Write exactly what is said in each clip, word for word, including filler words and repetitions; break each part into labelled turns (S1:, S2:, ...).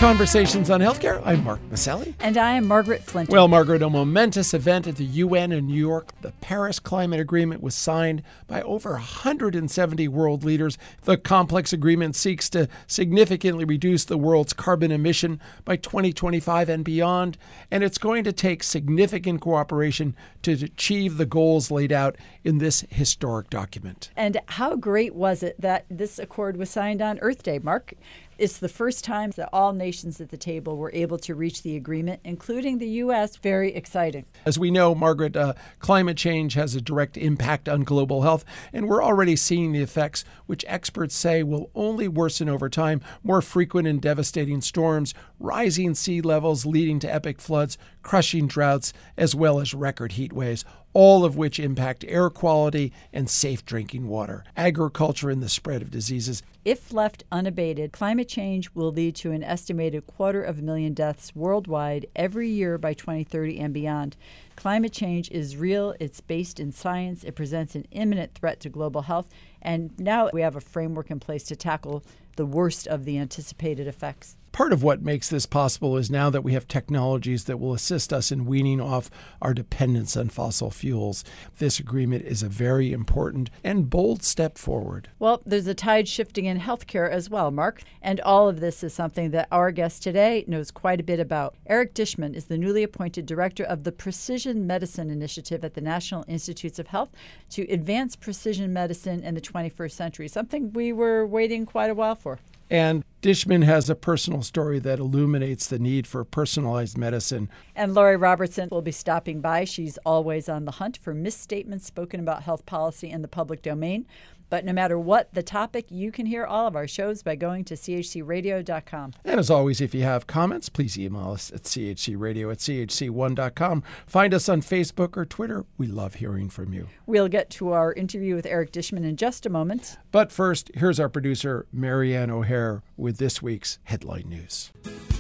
S1: Conversations on Healthcare. I'm Mark Maselli.
S2: And I am Margaret Flint.
S1: Well, Margaret, a momentous event at the U N in New York. The Paris Climate Agreement was signed by over one hundred seventy world leaders. The complex agreement seeks to significantly reduce the world's carbon emission by twenty twenty-five and beyond, and it's going to take significant cooperation to achieve the goals laid out in this historic document.
S2: And how great was it that this accord was signed on Earth Day, Mark? It's the first time that all nations at the table were able to reach the agreement, including the U S. Very exciting.
S1: As we know, Margaret, uh, climate change has a direct impact on global health, and we're already seeing the effects, which experts say will only worsen over time. More frequent and devastating storms, rising sea levels leading to epic floods, crushing droughts, as well as record heat waves, all of which impact air quality and safe drinking water, agriculture, and the spread of diseases.
S2: If left unabated, climate change will lead to an estimated quarter of a million deaths worldwide every year by twenty thirty and beyond. Climate change is real, it's based in science, it presents an imminent threat to global health, and now we have a framework in place to tackle the worst of the anticipated effects.
S1: Part of what makes this possible is now that we have technologies that will assist us in weaning off our dependence on fossil fuels. This agreement is a very important and bold step forward.
S2: Well, there's a tide shifting in healthcare as well, Mark. And all of this is something that our guest today knows quite a bit about. Eric Dishman is the newly appointed director of the Precision Medicine Initiative at the National Institutes of Health to advance precision medicine in the twenty-first century, something we were waiting quite a while for.
S1: And Dishman has a personal story that illuminates the need for personalized medicine.
S2: And Lori Robertson will be stopping by. She's always on the hunt for misstatements spoken about health policy in the public domain. But no matter what the topic, you can hear all of our shows by going to c h c radio dot com.
S1: And as always, if you have comments, please email us at c h c radio at c h c one dot com. Find us on Facebook or Twitter. We love hearing from you.
S2: We'll get to our interview with Eric Dishman in just a moment.
S1: But first, here's our producer, Marianne O'Hare, with this week's headline news.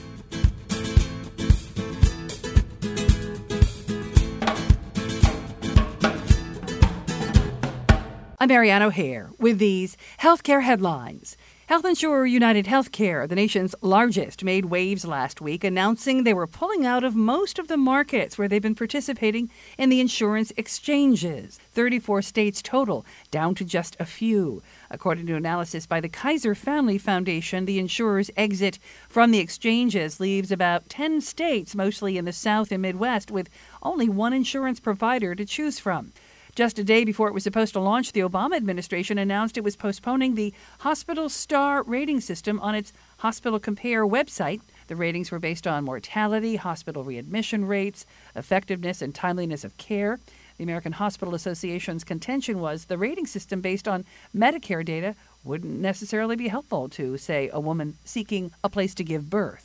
S3: I'm Marianne O'Hare with these healthcare headlines. Health insurer United Healthcare, the nation's largest, made waves last week, announcing they were pulling out of most of the markets where they've been participating in the insurance exchanges. thirty-four states total, down to just a few. According to analysis by the Kaiser Family Foundation, the insurer's exit from the exchanges leaves about ten states, mostly in the South and Midwest, with only one insurance provider to choose from. Just a day before it was supposed to launch, the Obama administration announced it was postponing the Hospital Star rating system on its Hospital Compare website. The ratings were based on mortality, hospital readmission rates, effectiveness, and timeliness of care. The American Hospital Association's contention was the rating system based on Medicare data wouldn't necessarily be helpful to, say, a woman seeking a place to give birth.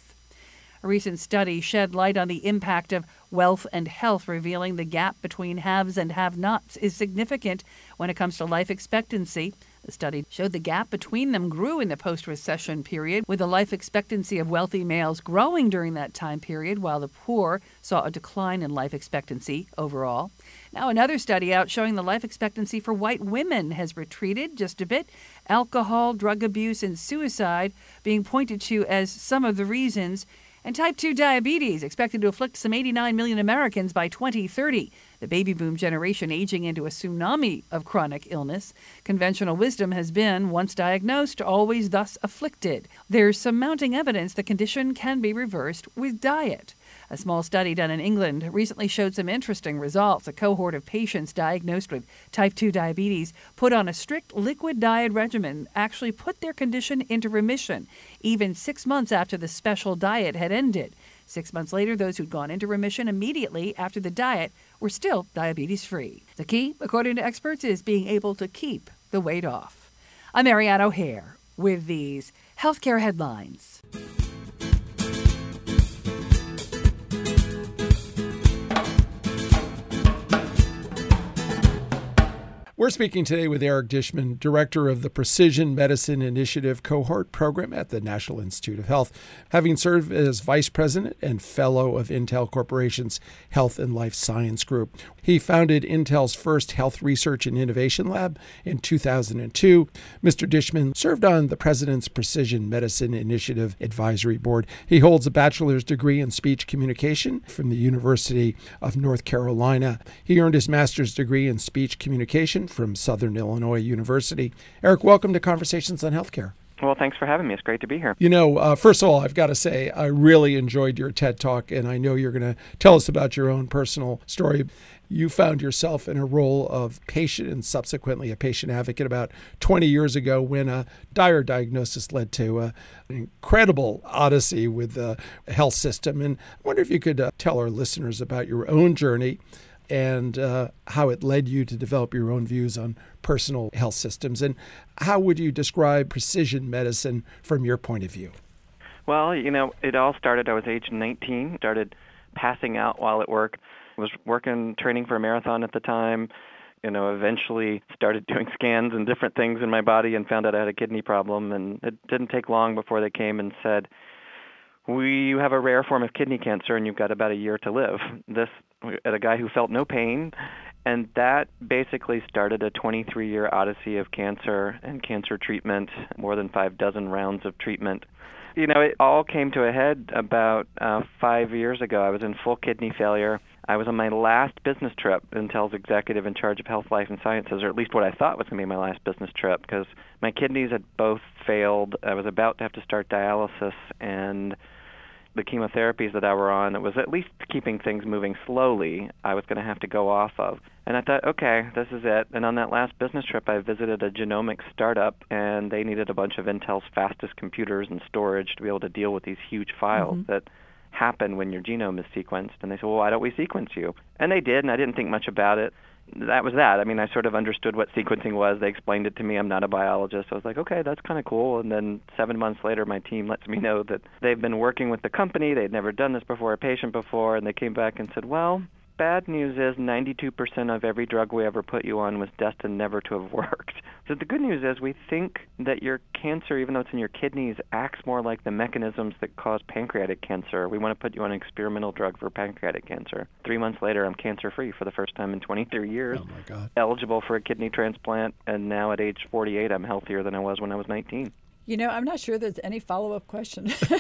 S3: A recent study shed light on the impact of wealth and health, revealing the gap between haves and have-nots is significant when it comes to life expectancy. The study showed the gap between them grew in the post-recession period, with the life expectancy of wealthy males growing during that time period, while the poor saw a decline in life expectancy overall. Now, another study out showing the life expectancy for white women has retreated just a bit. Alcohol, drug abuse, and suicide being pointed to as some of the reasons. And type two diabetes, expected to afflict some eighty-nine million Americans by twenty thirty. The baby boom generation aging into a tsunami of chronic illness. Conventional wisdom has been, once diagnosed, always thus afflicted. There's some mounting evidence the condition can be reversed with diet. A small study done in England recently showed some interesting results. A cohort of patients diagnosed with type two diabetes put on a strict liquid diet regimen actually put their condition into remission, even six months after the special diet had ended. Six months later, those who'd gone into remission immediately after the diet were still diabetes-free. The key, according to experts, is being able to keep the weight off. I'm Marianne O'Hare with these healthcare headlines.
S1: We're We're speaking today with Eric Dishman, director of the Precision Medicine Initiative Cohort Program at the National Institute of Health, having served as vice president and fellow of Intel Corporation's Health and Life Science Group. He founded Intel's first health research and innovation lab in two thousand two. Mister Dishman served on the president's Precision Medicine Initiative Advisory Board. He holds a bachelor's degree in speech communication from the University of North Carolina. He earned his master's degree in speech communication from Southern Illinois University. Eric, welcome to Conversations on Healthcare.
S4: Well, thanks for having me. It's great to be here.
S1: You know, uh, first of all, I've got to say, I really enjoyed your TED Talk, and I know you're going to tell us about your own personal story. You found yourself in a role of patient and subsequently a patient advocate about twenty years ago when a dire diagnosis led to uh, an incredible odyssey with the health system. And I wonder if you could uh, tell our listeners about your own journey and uh, how it led you to develop your own views on personal health systems. And how would you describe precision medicine from your point of view?
S4: Well, you know, it all started, I was age nineteen, started passing out while at work. I was working, training for a marathon at the time, you know, eventually started doing scans and different things in my body and found out I had a kidney problem. And it didn't take long before they came and said, we you have a rare form of kidney cancer and you've got about a year to live. This at a guy who felt no pain, and that basically started a twenty-three-year odyssey of cancer and cancer treatment, more than five dozen rounds of treatment. You know, it all came to a head about uh, five years ago. I was in full kidney failure. I was on my last business trip, Intel's executive in charge of Health, Life, and Sciences, or at least what I thought was going to be my last business trip, because my kidneys had both failed. I was about to have to start dialysis, and the chemotherapies that I were on, it was at least keeping things moving slowly, I was going to have to go off of. And I thought, okay, this is it. And on that last business trip, I visited a genomics startup, and they needed a bunch of Intel's fastest computers and storage to be able to deal with these huge files mm-hmm. that happen when your genome is sequenced. And they said, well, why don't we sequence you? And they did, and I didn't think much about it. That was that. I mean, I sort of understood what sequencing was. They explained it to me. I'm not a biologist. I was like, okay, that's kind of cool. And then seven months later, my team lets me know that they've been working with the company. They'd never done this before, a patient before, and they came back and said, well, bad news is ninety-two percent of every drug we ever put you on was destined never to have worked. So the good news is we think that your cancer, even though it's in your kidneys, acts more like the mechanisms that cause pancreatic cancer. We want to put you on an experimental drug for pancreatic cancer. Three months later, I'm cancer-free for the first time in twenty-three years.
S1: Oh, my God.
S4: Eligible for a kidney transplant, and now at age forty-eight, I'm healthier than I was when I was nineteen.
S2: You know, I'm not sure there's any follow-up question.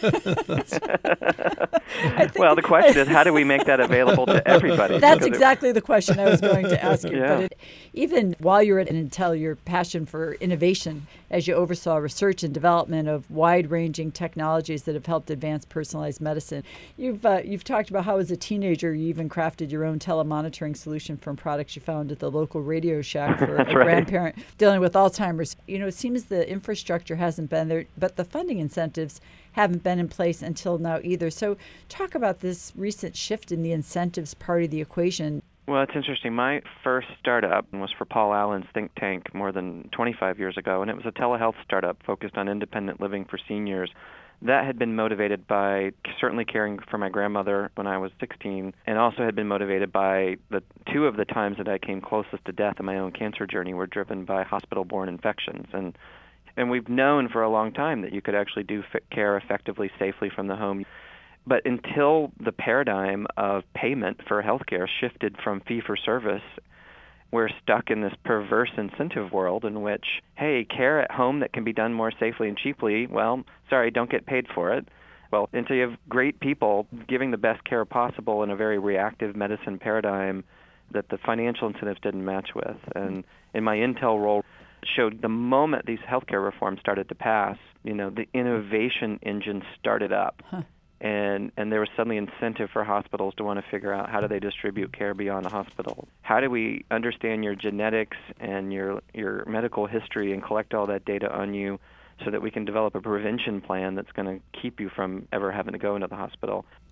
S4: Well, the question is, how do we make that available to everybody?
S2: That's exactly the question I was going to ask you.
S4: Yeah.
S2: But it, even while you're at Intel, your passion for innovation, as you oversaw research and development of wide-ranging technologies that have helped advance personalized medicine. You've uh, you've talked about how as a teenager you even crafted your own telemonitoring solution from products you found at the local Radio Shack for a
S4: right.
S2: grandparent dealing with Alzheimer's. You know, it seems the infrastructure hasn't been there, but the funding incentives haven't been in place until now either. So talk about this recent shift in the incentives part of the equation.
S4: Well, it's interesting. My first startup was for Paul Allen's think tank more than twenty-five years ago, and it was a telehealth startup focused on independent living for seniors. That had been motivated by certainly caring for my grandmother when I was sixteen, and also had been motivated by the two of the times that I came closest to death in my own cancer journey were driven by hospital-borne infections. And and we've known for a long time that you could actually do care effectively, safely from the home. But until the paradigm of payment for healthcare shifted from fee-for-service, we're stuck in this perverse incentive world in which, hey, care at home that can be done more safely and cheaply, well, sorry, don't get paid for it. Well, until you have great people giving the best care possible in a very reactive medicine paradigm that the financial incentives didn't match with. And in my Intel role, showed the moment these healthcare reforms started to pass, you know, the innovation engine started up. Huh. And and there was suddenly incentive for hospitals to want to figure out how do they distribute care beyond the hospital. How do we understand your genetics and your your medical history and collect all that data on you so that we can develop a prevention plan that's going to keep you from ever having to go into the hospital.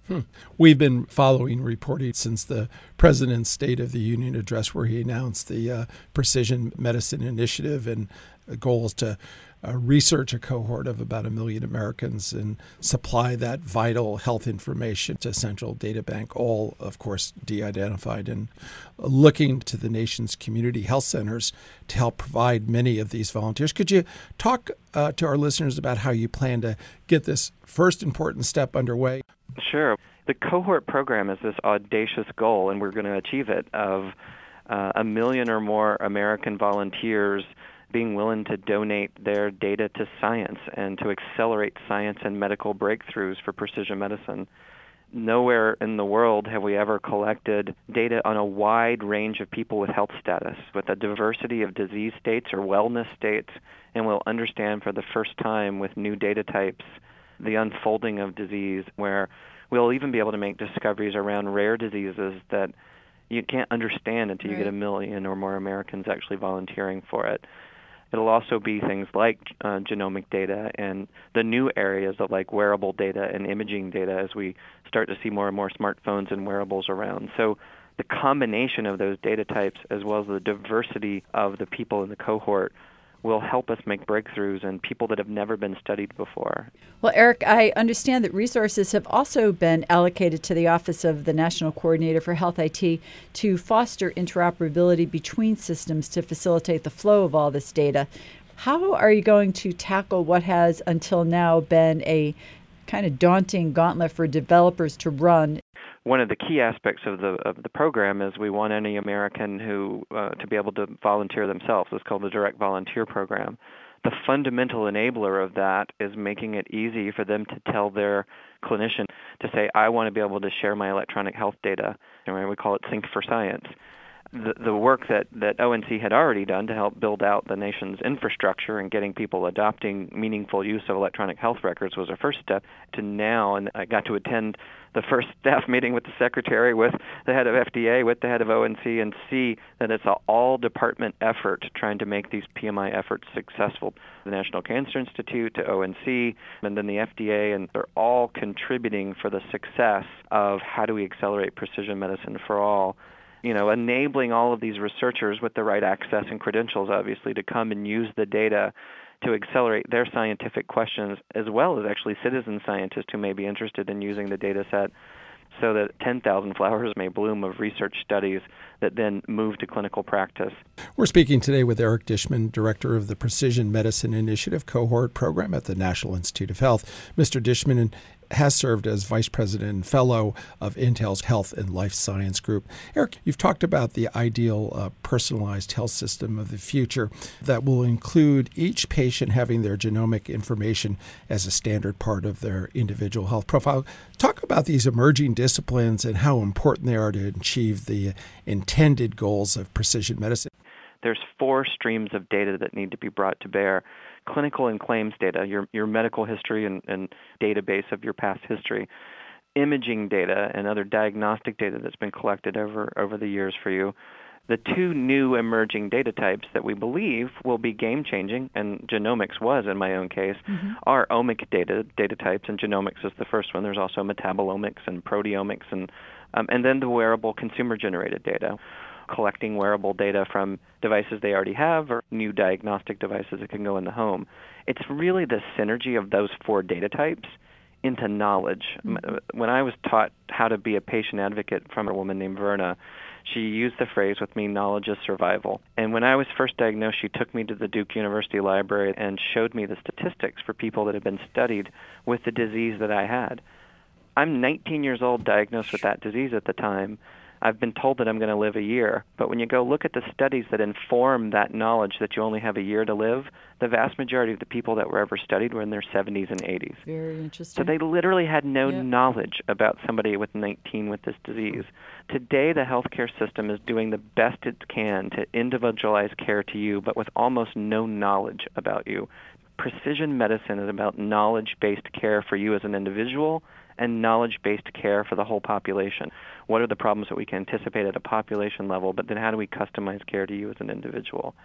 S1: Hmm. We've been following reporting since the President's State of the Union address, where he announced the uh, Precision Medicine Initiative and goals to uh, research a cohort of about a million Americans and supply that vital health information to a central data bank, all, of course, de-identified, and looking to the nation's community health centers to help provide many of these volunteers. Could you talk uh, to our listeners about how you plan to get this first important step underway?
S4: Sure. The cohort program is this audacious goal, and we're going to achieve it, of uh, a million or more American volunteers being willing to donate their data to science and to accelerate science and medical breakthroughs for precision medicine. Nowhere in the world have we ever collected data on a wide range of people with health status, with a diversity of disease states or wellness states, and we'll understand for the first time with new data types the unfolding of disease, where we'll even be able to make discoveries around rare diseases that you can't understand until you
S2: Right.
S4: get a million or more Americans actually volunteering for it. It'll also be things like uh, genomic data and the new areas of like wearable data and imaging data as we start to see more and more smartphones and wearables around. So the combination of those data types as well as the diversity of the people in the cohort will help us make breakthroughs in people that have never been studied before.
S2: Well, Eric, I understand that resources have also been allocated to the Office of the National Coordinator for Health I T to foster interoperability between systems to facilitate the flow of all this data. How are you going to tackle what has until now been a kind of daunting gauntlet for developers to run?
S4: One of the key aspects of the of the program is we want any American who uh, to be able to volunteer themselves. It's called the Direct Volunteer Program. The fundamental enabler of that is making it easy for them to tell their clinician to say, I want to be able to share my electronic health data. And we call it Sync for Science. The, the work that, that O N C had already done to help build out the nation's infrastructure and getting people adopting meaningful use of electronic health records was a first step to now, and I got to attend the first staff meeting with the secretary, with the head of F D A, with the head of O N C, and see that it's an all-department effort trying to make these P M I efforts successful. The National Cancer Institute, to O N C, and then the F D A, and they're all contributing for the success of how do we accelerate precision medicine for all. You know, enabling all of these researchers with the right access and credentials, obviously, to come and use the data to accelerate their scientific questions, as well as actually citizen scientists who may be interested in using the data set, so that ten thousand flowers may bloom of research studies that then move to clinical practice.
S1: We're speaking today with Eric Dishman, Director of the Precision Medicine Initiative Cohort Program at the National Institute of Health. Mister Dishman has served as Vice President and Fellow of Intel's Health and Life Science Group. Eric, you've talked about the ideal uh, personalized health system of the future that will include each patient having their genomic information as a standard part of their individual health profile. Talk about these emerging disciplines and how important they are to achieve the intended goals of precision medicine.
S4: There's four streams of data that need to be brought to bear. Clinical and claims data, your your medical history and, and database of your past history, imaging data and other diagnostic data that's been collected over, over the years for you. The two new emerging data types that we believe will be game-changing, and genomics was in my own case, mm-hmm. are omic data data types, and genomics is the first one. There's also metabolomics and proteomics, and um, and then the wearable consumer-generated data, collecting wearable data from devices they already have or new diagnostic devices that can go in the home. It's really the synergy of those four data types into knowledge. Mm-hmm. When I was taught how to be a patient advocate from a woman named Verna, she used the phrase with me, knowledge is survival. And when I was first diagnosed, she took me to the Duke University Library and showed me the statistics for people that had been studied with the disease that I had. I'm nineteen years old, diagnosed with that disease at the time. I've been told that I'm going to live a year, but when you go look at the studies that inform that knowledge that you only have a year to live, the vast majority of the people that were ever studied were in their seventies and eighties.
S2: Very interesting.
S4: So they literally had no
S2: yep.
S4: knowledge about somebody with nineteen with this disease. Today, the healthcare system is doing the best it can to individualize care to you, but with almost no knowledge about you. Precision medicine is about knowledge-based care for you as an individual and knowledge-based care for the whole population. What are the problems that we can anticipate at a population level, but then how do we customize care to you as an individual?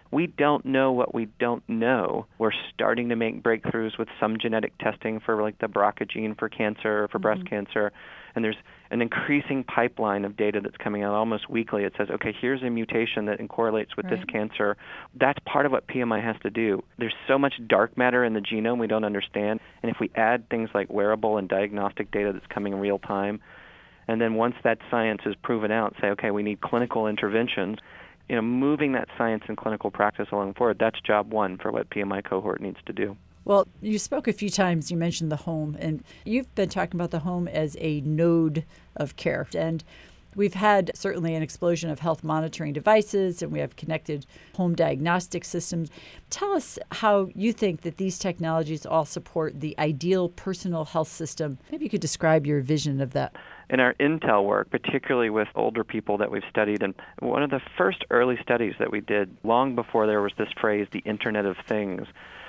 S4: We don't know what we don't know. We're starting to make breakthroughs with some genetic testing for like the B R C A gene for cancer, for mm-hmm. breast cancer, and there's an increasing pipeline of data that's coming out almost weekly. It says, okay, here's a mutation that correlates with right. this cancer. That's part of what P M I has to do. There's so much dark matter in the genome we don't understand, and if we add things like wearable and diagnostic data that's coming in real time, and then once that science is proven out, say, okay, we need clinical interventions, you know, moving that science and clinical practice along forward, that's job one for what P M I cohort needs to do.
S2: Well, you spoke a few times, you mentioned the home, and you've been talking about the home as a node of care. And we've had certainly an explosion of health monitoring devices, and we have connected home diagnostic systems. Tell us how you think that these technologies all support the ideal personal health system. Maybe you could describe your vision of that.
S4: In our intel work, particularly with older people that we've studied, and one of the first early studies that we did long before there was this phrase, the Internet of Things,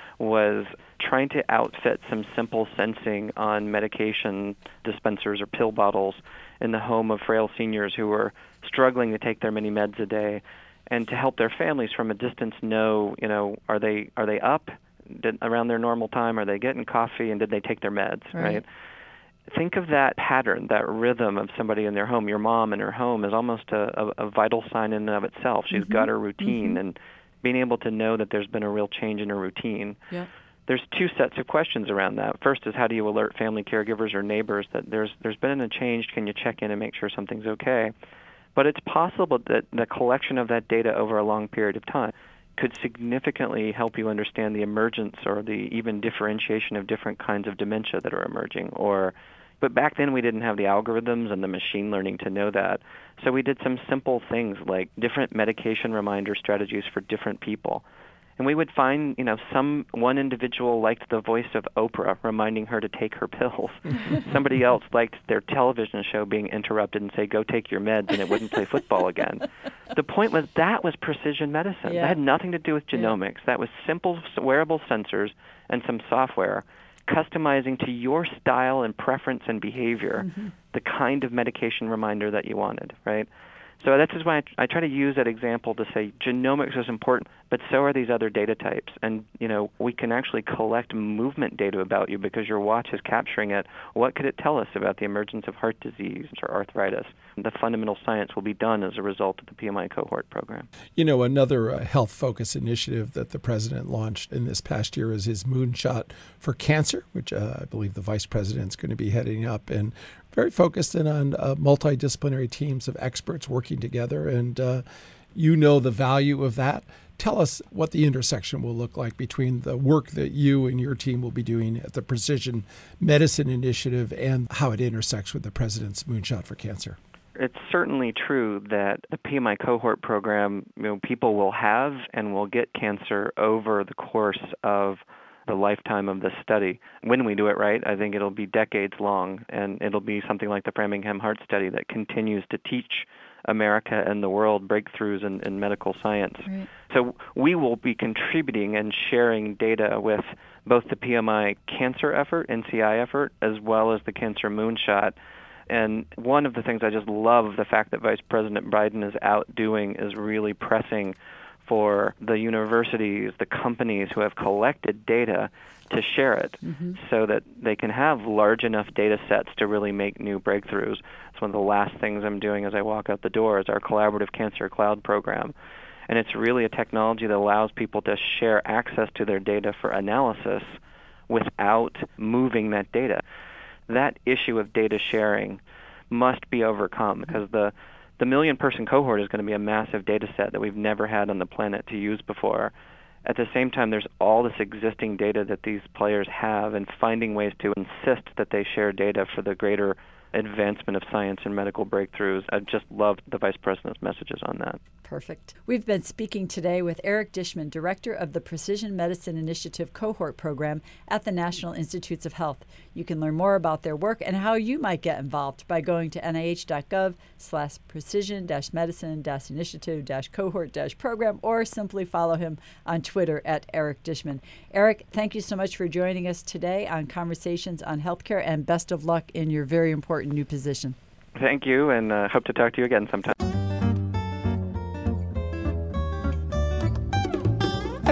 S4: was trying to outfit some simple sensing on medication dispensers or pill bottles in the home of frail seniors who were struggling to take their many meds a day, and to help their families from a distance know, you know, are they are they up did, around their normal time? Are they getting coffee, and did they take their meds, right? right? Think of that pattern, that rhythm of somebody in their home. Your mom in her home is almost a, a, a vital sign in and of itself. She's mm-hmm. got her routine, mm-hmm. and being able to know that there's been a real change in her routine.
S2: Yeah.
S4: There's two sets of questions around that. First is, how do you alert family caregivers or neighbors that there's there's been a change? Can you check in and make sure something's okay? But it's possible that the collection of that data over a long period of time could significantly help you understand the emergence or the even differentiation of different kinds of dementia that are emerging. Or, but back then we didn't have the algorithms and the machine learning to know that. So we did some simple things like different medication reminder strategies for different people. And we would find, you know, some one individual liked the voice of Oprah reminding her to take her pills. Somebody else liked their television show being interrupted and say, go take your meds, and it wouldn't play football again. The point was that was precision medicine.
S2: Yeah.
S4: That had nothing to do with genomics. Yeah. That was simple wearable sensors and some software customizing to your style and preference and behavior mm-hmm. the kind of medication reminder that you wanted, right? So that's just why I, I try to use that example to say genomics is important, but so are these other data types. And, you know, we can actually collect movement data about you because your watch is capturing it. What could it tell us about the emergence of heart disease or arthritis? The fundamental science will be done as a result of the P M I cohort program.
S1: You know, another uh, health focus initiative that the president launched in this past year is his Moonshot for Cancer, which uh, I believe the vice president is going to be heading up, and very focused in on uh, multidisciplinary teams of experts working together. And uh, you know the value of that. Tell us what the intersection will look like between the work that you and your team will be doing at the Precision Medicine Initiative and how it intersects with the president's Moonshot for Cancer.
S4: It's certainly true that the P M I cohort program, you know, people will have and will get cancer over the course of the lifetime of the study. When we do it right, I think it'll be decades long, and it'll be something like the Framingham Heart Study that continues to teach America and the world breakthroughs in, in medical science.
S2: Right.
S4: So we will be contributing and sharing data with both the P M I cancer effort, N C I effort, as well as the Cancer Moonshot. And one of the things I just love the fact that Vice President Biden is out doing is really pressing for the universities, the companies who have collected data to share it mm-hmm. so that they can have large enough data sets to really make new breakthroughs. It's one of the last things I'm doing as I walk out the door is our Collaborative Cancer Cloud program. And it's really a technology that allows people to share access to their data for analysis without moving that data. That issue of data sharing must be overcome because the The million-person cohort is going to be a massive data set that we've never had on the planet to use before. At the same time, there's all this existing data that these players have, and finding ways to insist that they share data for the greater advancement of science and medical breakthroughs. I just loved the Vice President's messages on that.
S2: Perfect. We've been speaking today with Eric Dishman, Director of the Precision Medicine Initiative Cohort Program at the National Institutes of Health. You can learn more about their work and how you might get involved by going to nih.gov slash precision dash medicine dash initiative dash cohort dash program or simply follow him on Twitter at Eric Dishman. Eric, thank you so much for joining us today on Conversations on Healthcare, and best of luck in your very important new position.
S4: Thank you, and uh, hope to talk to you again sometime.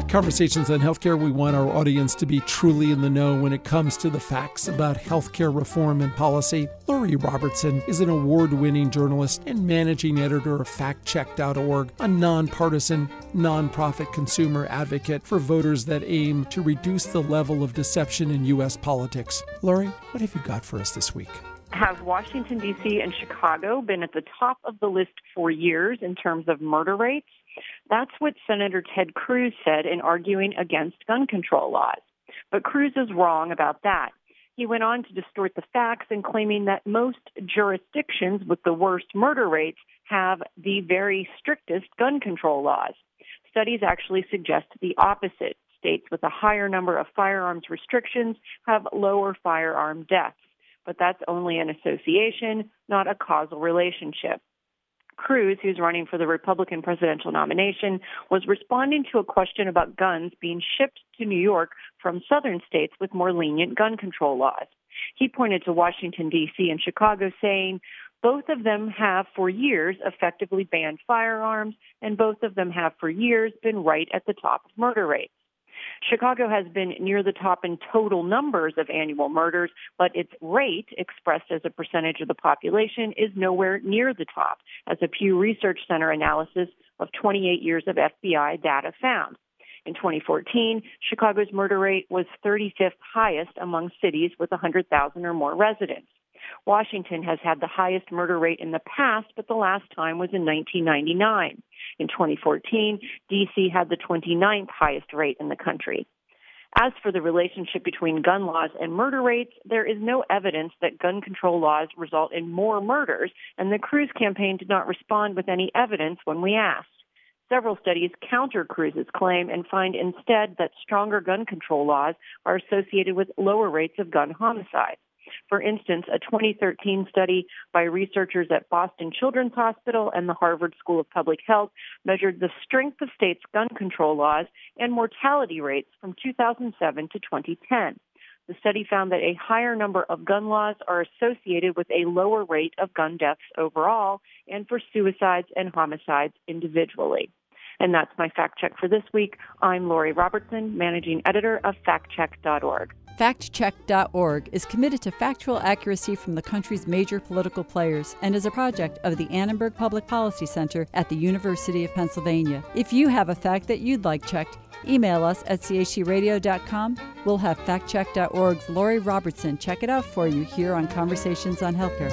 S1: Conversations on Healthcare, we want our audience to be truly in the know when it comes to the facts about healthcare reform and policy. Lori Robertson is an award-winning journalist and managing editor of fact check dot org, a nonpartisan, nonprofit consumer advocate for voters that aim to reduce the level of deception in U S politics. Lori, what have you got for us this week?
S5: Have Washington, D C and Chicago been at the top of the list for years in terms of murder rates? That's what Senator Ted Cruz said in arguing against gun control laws. But Cruz is wrong about that. He went on to distort the facts in claiming that most jurisdictions with the worst murder rates have the very strictest gun control laws. Studies actually suggest the opposite. States with a higher number of firearms restrictions have lower firearm deaths. But that's only an association, not a causal relationship. Cruz, who's running for the Republican presidential nomination, was responding to a question about guns being shipped to New York from southern states with more lenient gun control laws. He pointed to Washington, D C and Chicago, saying both of them have for years effectively banned firearms, and both of them have for years been right at the top of murder rates. Chicago has been near the top in total numbers of annual murders, but its rate, expressed as a percentage of the population, is nowhere near the top, as a Pew Research Center analysis of twenty-eight years of F B I data found. In twenty fourteen, Chicago's murder rate was thirty-fifth highest among cities with one hundred thousand or more residents. Washington has had the highest murder rate in the past, but the last time was in nineteen ninety-nine. In twenty fourteen, D C had the twenty-ninth highest rate in the country. As for the relationship between gun laws and murder rates, there is no evidence that gun control laws result in more murders, and the Cruz campaign did not respond with any evidence when we asked. Several studies counter Cruz's claim and find instead that stronger gun control laws are associated with lower rates of gun homicide. For instance, a twenty thirteen study by researchers at Boston Children's Hospital and the Harvard School of Public Health measured the strength of states' gun control laws and mortality rates from two thousand seven to twenty ten. The study found that a higher number of gun laws are associated with a lower rate of gun deaths overall and for suicides and homicides individually. And that's my fact check for this week. I'm Lori Robertson, managing editor of fact check dot org.
S2: fact check dot org is committed to factual accuracy from the country's major political players and is a project of the Annenberg Public Policy Center at the University of Pennsylvania. If you have a fact that you'd like checked, email us at c h c radio dot com. We'll have fact check dot org's Lori Robertson check it out for you here on Conversations on Healthcare.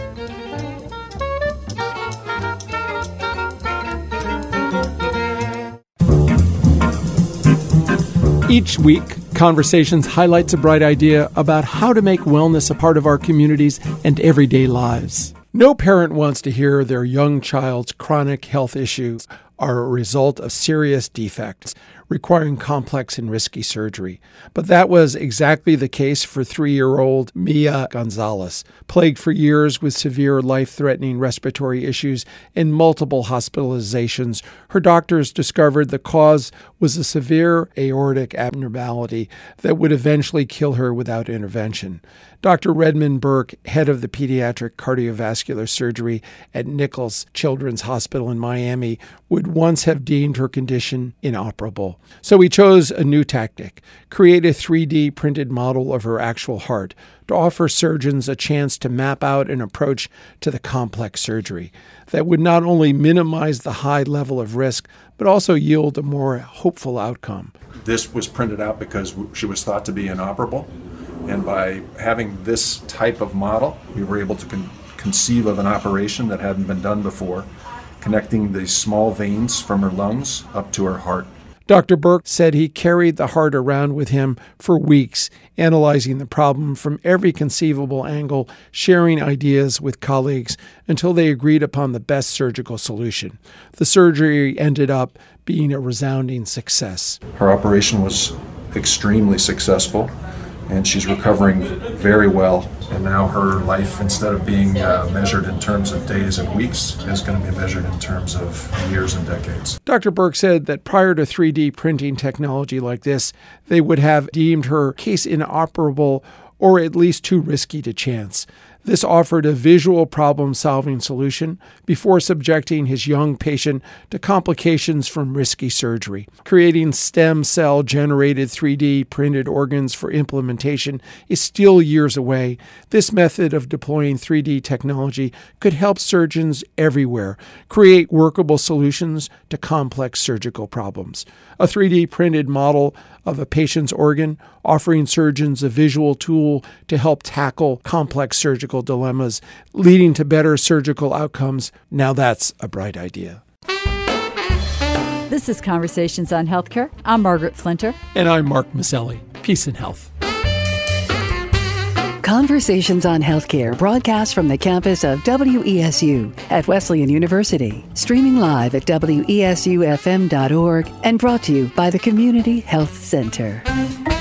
S1: Each week, Conversations highlights a bright idea about how to make wellness a part of our communities and everyday lives. No parent wants to hear their young child's chronic health issues are a result of serious defects requiring complex and risky surgery. But that was exactly the case for three-year-old Mia Gonzalez, plagued for years with severe life-threatening respiratory issues and multiple hospitalizations. Her doctors discovered the cause was a severe aortic abnormality that would eventually kill her without intervention. Doctor Redmond Burke, head of the pediatric cardiovascular surgery at Nichols Children's Hospital in Miami, would once have deemed her condition inoperable. So he chose a new tactic, create a three D printed model of her actual heart to offer surgeons a chance to map out an approach to the complex surgery that would not only minimize the high level of risk, but also yield a more hopeful outcome.
S6: This was printed out because she was thought to be inoperable. And by having this type of model, we were able to con- conceive of an operation that hadn't been done before, connecting these small veins from her lungs up to her heart.
S1: Doctor Burke said he carried the heart around with him for weeks, analyzing the problem from every conceivable angle, sharing ideas with colleagues until they agreed upon the best surgical solution. The surgery ended up being a resounding success.
S6: Her operation was extremely successful, and she's recovering very well. And now her life, instead of being uh, measured in terms of days and weeks, is going to be measured in terms of years and decades.
S1: Doctor Burke said that prior to three D printing technology like this, they would have deemed her case inoperable or at least too risky to chance. This offered a visual problem-solving solution before subjecting his young patient to complications from risky surgery. Creating stem cell-generated three D printed organs for implementation is still years away. This method of deploying three D technology could help surgeons everywhere create workable solutions to complex surgical problems. A three D printed model of a patient's organ, offering surgeons a visual tool to help tackle complex surgical dilemmas, leading to better surgical outcomes. Now that's a bright idea.
S2: This is Conversations on Healthcare. I'm Margaret Flinter.
S1: And I'm Mark Maselli. Peace and health.
S7: Conversations on Healthcare broadcast from the campus of W E S U at Wesleyan University, streaming live at W E S U F M dot org and brought to you by the Community Health Center.